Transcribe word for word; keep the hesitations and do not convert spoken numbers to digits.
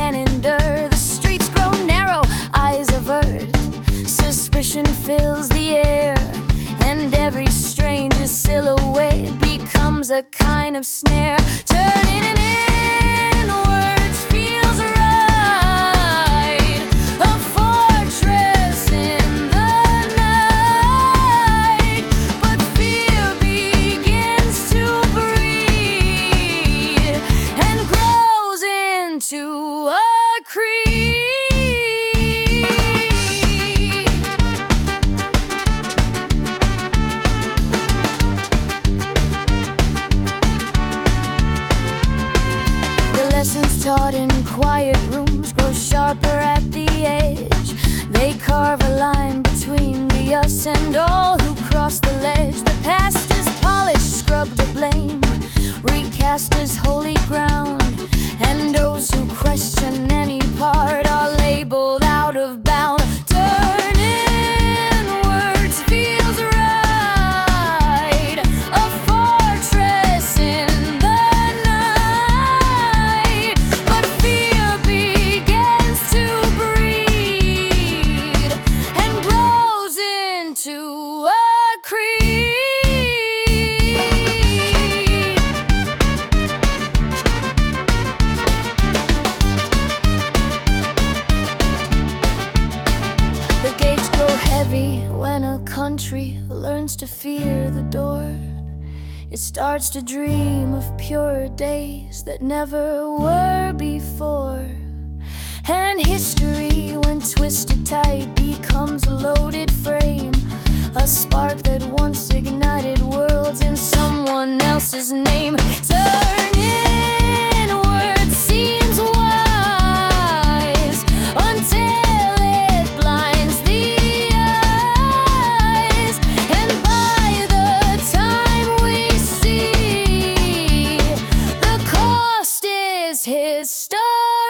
can't endure. The streets grow narrow, eyes avert. Suspicion fills the air, and every stranger silhouette becomes a kind of snare. Turning it inwards feels right, a fortress in the night. But fear begins to breed and grows into a creed. Lessons taught in quiet rooms grow sharper at the edge. They carve a line between the us and all who cross the ledge. The past is polished, scrubbed to blame, recast as holy ground, and those who question any part are labeled out of bound. Turn inwards feels right, a fortress in the night. But fear begins to breed and grows into a creed. The gates grow heavy when a country learns to fear the door. It starts to dream of purer days that never were before. And history, when twisted tight, becomes a loaded frame, a spark that once ignited worlds in someone else's name. Turn inward seems wise until it blinds the eyes, and by the time we see, the cost is history.